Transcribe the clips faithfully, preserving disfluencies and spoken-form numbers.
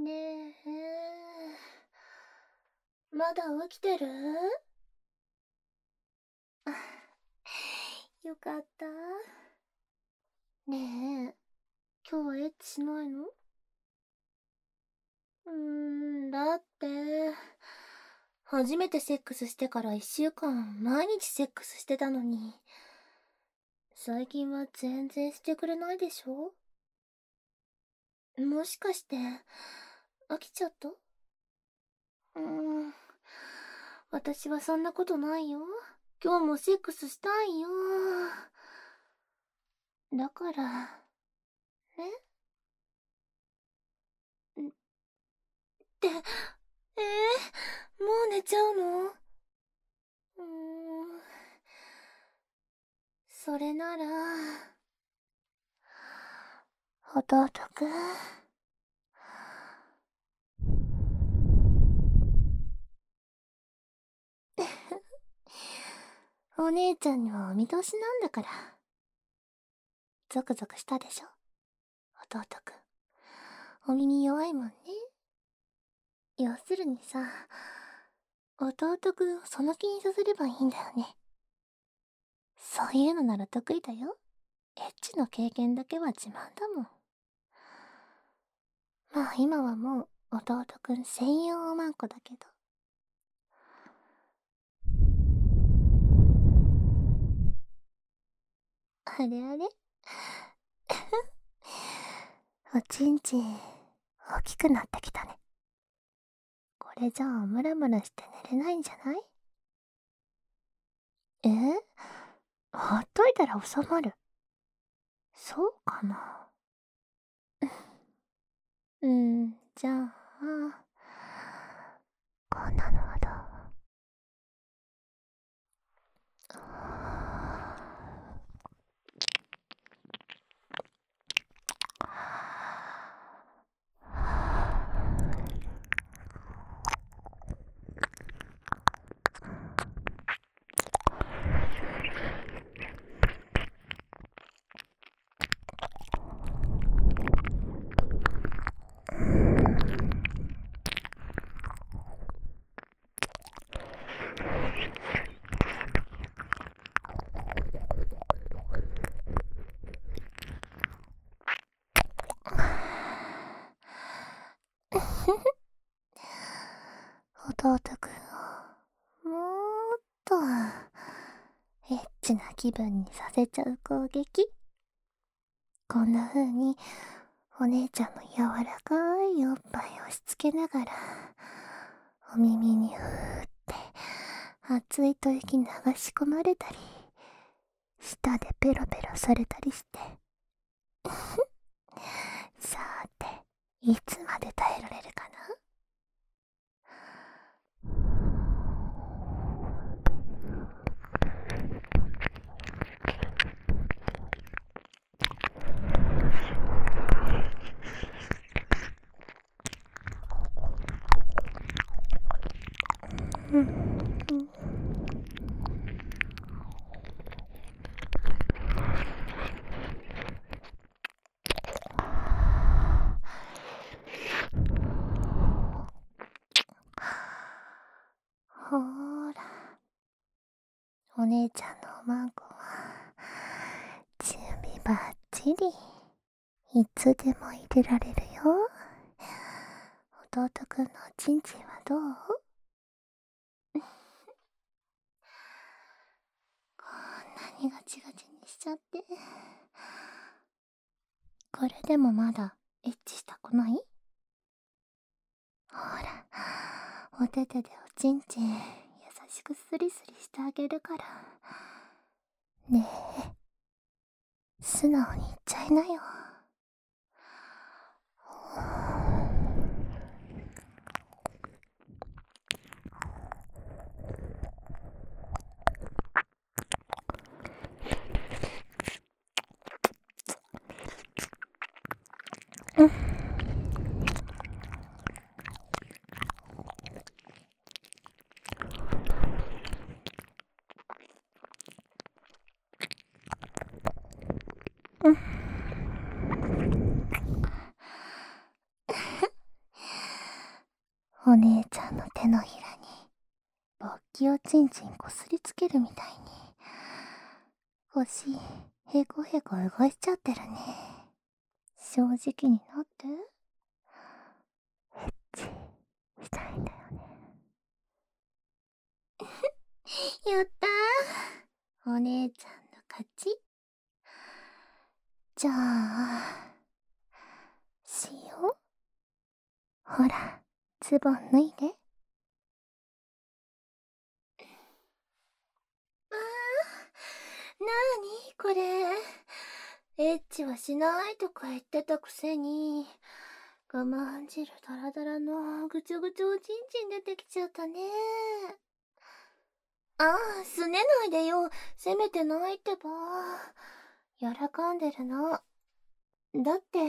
ねえ、まだ起きてる？よかった。ねえ、今日はエッチしないの？うーん、だって、初めてセックスしてから一週間毎日セックスしてたのに、最近は全然してくれないでしょ？もしかして、飽きちゃった？うーん、私はそんなことないよ。今日もセックスしたいよ。だから、ね？んって、えー、もう寝ちゃうの？うーん、それなら、弟くん。お姉ちゃんにはお見通しなんだから。ゾクゾクしたでしょ？弟くん。お耳弱いもんね。要するにさ、弟くんをその気にさせればいいんだよね。そういうのなら得意だよ。エッチの経験だけは自慢だもん。まあ今はもう弟くん専用おまんこだけど。あれあれおちんちん大きくなってきたね。これじゃあムラムラして寝れないんじゃない？え？ほっといたら収まる。そうかな。うん、じゃあ、こんなのはどう？弟くんをもーっとエッチな気分にさせちゃう攻撃。こんな風にお姉ちゃんの柔らかいおっぱいを押し付けながらお耳にふーって熱い吐息流し込まれたり、舌でペロペロされたりしてさーて、いつまで耐えられるかな？うん、ほーら、お姉ちゃんのおまんこは準備ばっちり。いつでも入れられるよ。弟くんのおちんちんはどう？こんなにガチガチにしちゃって。これでもまだエッチしたくない？ほら、お手手でおちんちん優しくスリスリしてあげるから。ねえ、素直に言っちゃいなよ。うん。うん。 お姉ちゃんの手のひらに勃起をチンチンこすりつけるみたいに腰へこへこ動いちゃってるね。正直になって。エッチしたいんだよね。やったー、お姉ちゃんの勝ち。じゃあしよう。ほら、ズボン脱いで。あー、なーにこれ。エッチはしないとか言ってたくせに、我慢汁ダラダラのぐちょぐちょおちんちん出てきちゃったね。ああ、すねないでよ。せめてないってば。やらかんでるの。だって、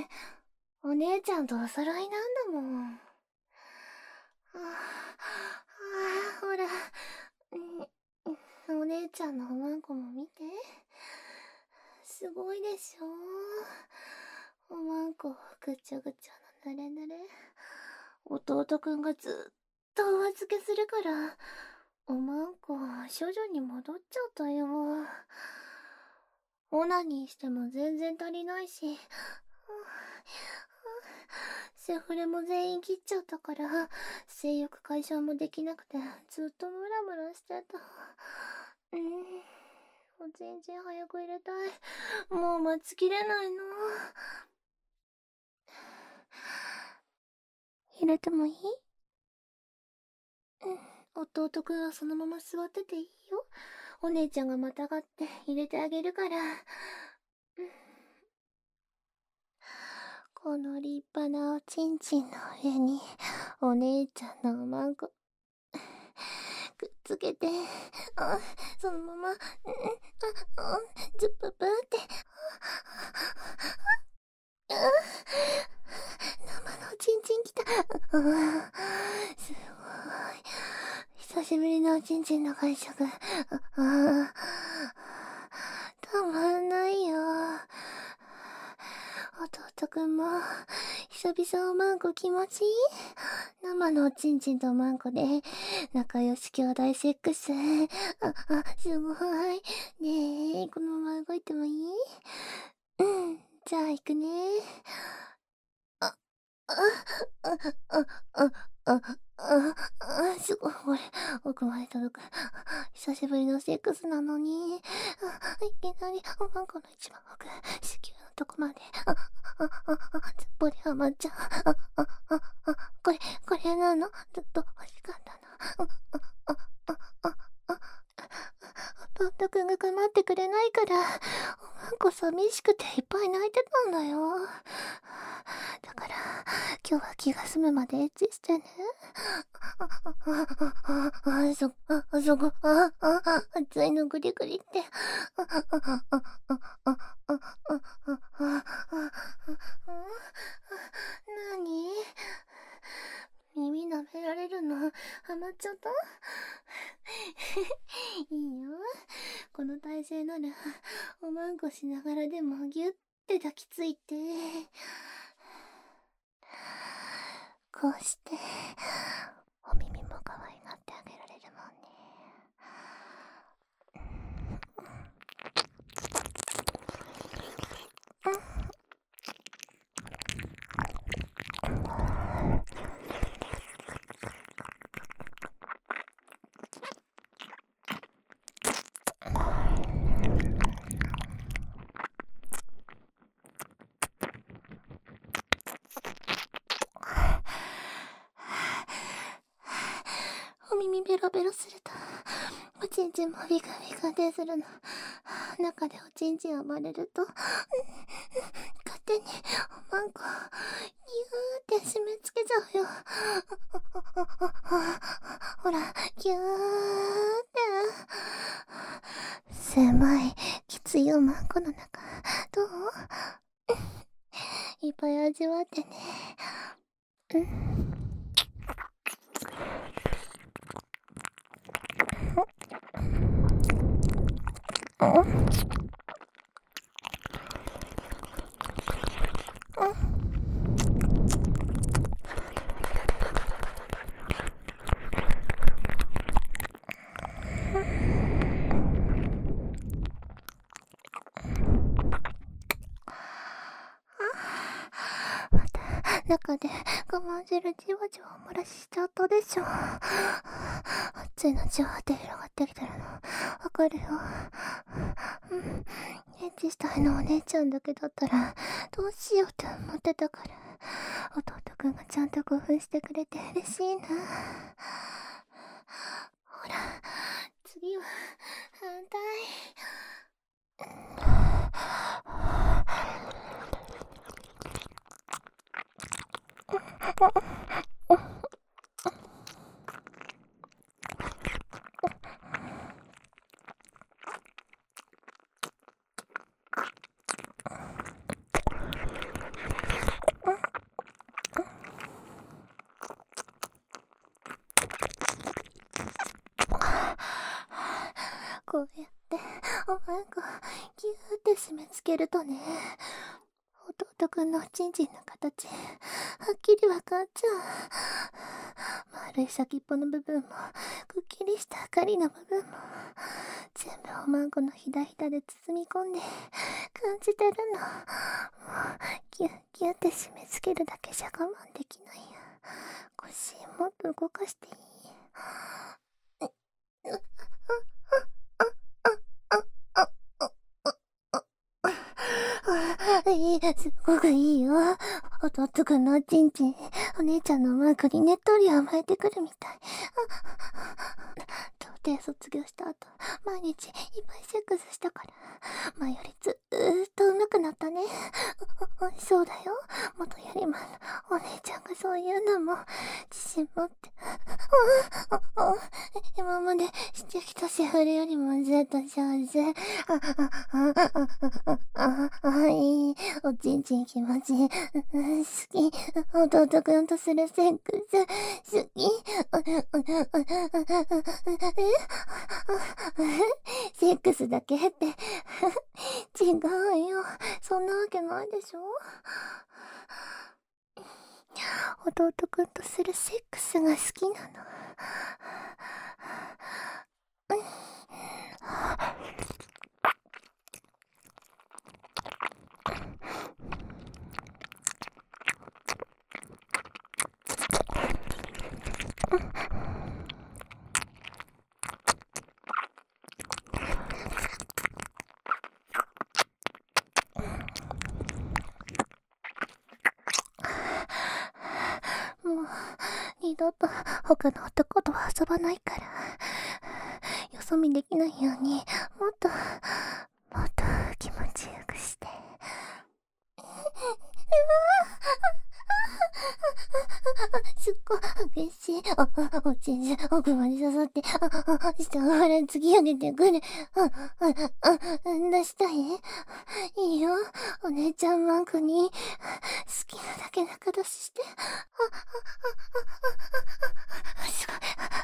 お姉ちゃんとお揃いなんだもん。ああ、ほら、お姉ちゃんのおまんこも見て。すごいでしょ。おまんこぐちょぐちょのぬれぬれ。弟くんがずっとお預けするから、おまんこ処女に戻っちゃったよ。オナニーしても全然足りないし、セフレも全員切っちゃったから、性欲解消もできなくて、ずっとムラムラしてた。うん、おちんちん早く入れたい。もう待ちきれないの。入れてもいい？うん、弟くんはそのまま座ってていいよ。お姉ちゃんがまたがって入れてあげるから。うん、この立派なおちんちんの上にお姉ちゃんのおまんこくっつけて、あ、そのまま、うん、あ、あ、ズッププって、あ、生のおちんちんきた。あ、すごい。久しぶりのおちんちんの感触。あ、あ、たまんないよ。弟くんも、久々おまんこ気持ちいい？生のおちんちんとおまんこで、仲良し兄弟セックス。あ、あ、すごい。ねえ、このまま動いてもいい？うん、じゃあ行くね。あ、あ、あ、あ、あ、あ、あ、あ、すごい、これ、奥まで届く。久しぶりのセックスなのに、あ、いきなり、おまんこの一番奥、子宮のとこまで、あ、あ、あ、あ、すっぽりはまっちゃう。あ、あ、あ、あ、これ、これなの？ずっと欲しかったの。あ、あ、あ、あ、あ、あ、弟くんが構ってくれないから、おまんこ寂しくていっぱい泣いてたんだよ。だから、今日は気が済むまでエッチしてね。あ、あ、あ、あ、あ、そ、あ、あそこ、あ、あ、あ、熱いのグリグリって。あ、あ、あ、あ、あ、あ、あ、あ、あ、あ、あ、なに？耳舐められるのハマっちゃった？いいよ。この体勢なら、おまんこしながらでもギュッて抱きついて。こうして、お耳も可愛がってあげられるもんね。お耳ベロベロすると、おちんちんもビクビクでするの。中でおちんちん暴れると、勝手におまんこ、ギューって締め付けちゃうよ。ほら、ギューって。狭い、きついおまんこの中、どう？いっぱい味わってね。うん。 中で我慢汁じわじわ漏らしちゃったでしょ。熱いのじわーって広がってきてるのわかるよ。うん、エッチしたいのお姉ちゃんだけだったらどうしようって思ってたから、弟くんがちゃんと興奮してくれて嬉しいな。ほら、次は反対。こうやってお前がギューって締め付けるとね、弟くんのちんちんの形はっきりわかっちゃう。丸い先っぽの部分もくっきりした明かりの部分も全部おまんこのひだひだで包み込んで感じてるの。もうギュッギュッって締め付けるだけじゃ我慢できないや。腰もっと動かしていい？いい、すごくいいよ。弟くんのおちんちん、お姉ちゃんのマークにねっとり甘えてくるみたい。童貞卒業した後、毎日いっぱいセックスしたから、前よりずーっと上手くなったね。そうだよ。元よりもお姉ちゃんがそういうのも自信持って。今までしてきたセフレよりもずっと上手。あ、いい。おちんちん気持ちいい。好き。弟くんとするセックス。好き。セックスだけって違うよ。そんなわけないでしょ。弟くんとするセックスが好きなの。もう二度と他の男とは遊ばないから、よそ見できないようにもっともっと気持ちよくして。すっごい激しい。あ、あ、おちんちん奥まで刺さって、あ、あ、下から突き上げてくる。あ、あ、あ、出したい？いいよ。お姉ちゃんマンクに好きなだけ仲出しして。あ、あ、あ、あ、すごい。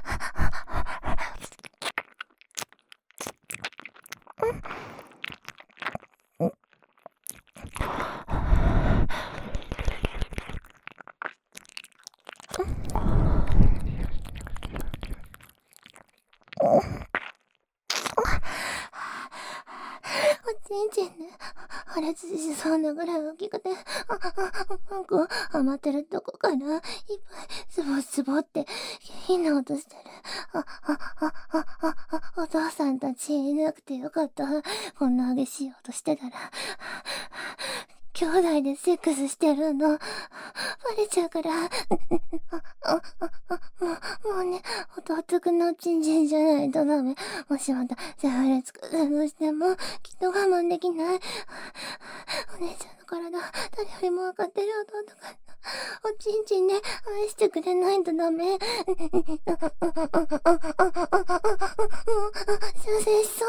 おちんちんね、破裂しそうなぐらい大きくて、あ、あ、なんか余ってるとこからいっぱいズボズボって火の音してる。あ、あ、あ、あ、あ、あ、お父さんたちいなくてよかった。こんな激しい音してたら兄弟でセックスしてるのバレちゃうから。あ、あ、あ、あ、もう、もうね、弟くんのちんちんじゃないとダメ。もしまたセフレ作るとしてもきっと我慢できない。お姉ちゃんの体誰よりも分かってる弟くんのおちんちんね、愛してくれないとダメ。射精しそう。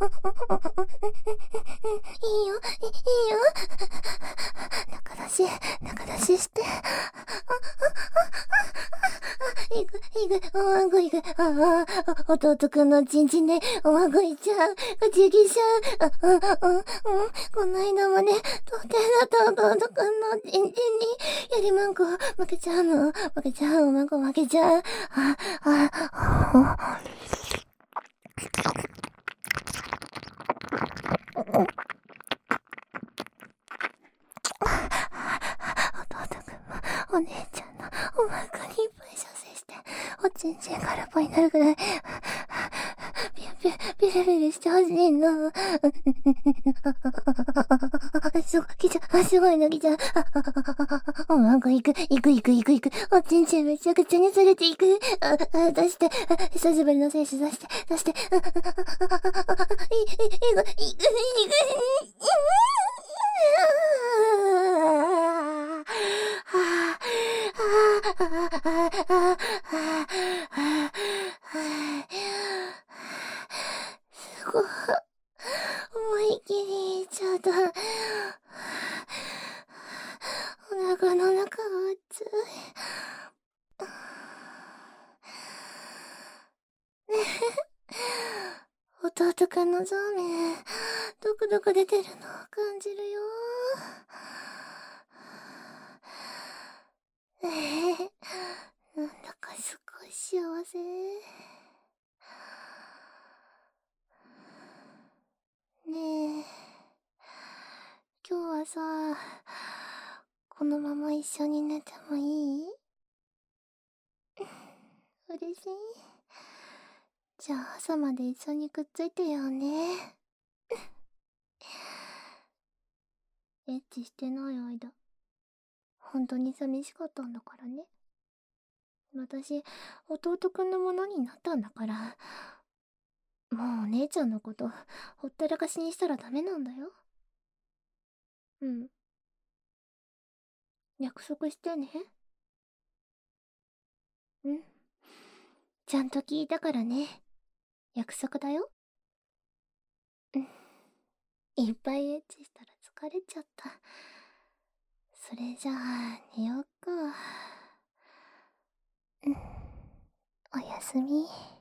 いいよ、いいよ。中出し、中出しして。いく、いく、おまんこいく。ああ、弟くんのちんちんでおまんこいっちゃう。こちぎしちゃう。あ、うん、うん、うん。この間もね、とてだと弟くんのちんちんに、やりまんこ負けちゃうの。負けちゃう、おまんこ負けちゃう。あ、あ、あ、弟くんもお姉ちゃんのお腹にいっぱい射精して、おちんちん空っぽになるぐらい、ピュピュ、ピュピュしてほしいの。すごい、来ちゃう、すごいの来ちゃう。お腹いく、いくいくいくいく。おちんちんめちゃくちゃにされていく。あ、あ、出して、久しぶりの精子出して、出して。い、い、いく、いく、いく、いく。すごい。思いっきりいっちゃった。お腹の中が熱い。ねえ、弟くんのゾーメン、どこどこ出てるの感じるよ。ええ、なんだかすごい幸せ。ねえ、今日はさ、このまま一緒に寝てもいい？嬉しい。じゃあ朝まで一緒にくっついてよね。エッチしてない間、本当に寂しかったんだからね。私、弟くんのものになったんだから、もうお姉ちゃんのことほったらかしにしたらダメなんだよ。うん。約束してね。うん。ちゃんと聞いたからね。約束だよ。うん。いっぱいエッチしたら疲れちゃった。それじゃあ、寝よっか。うん。おやすみ。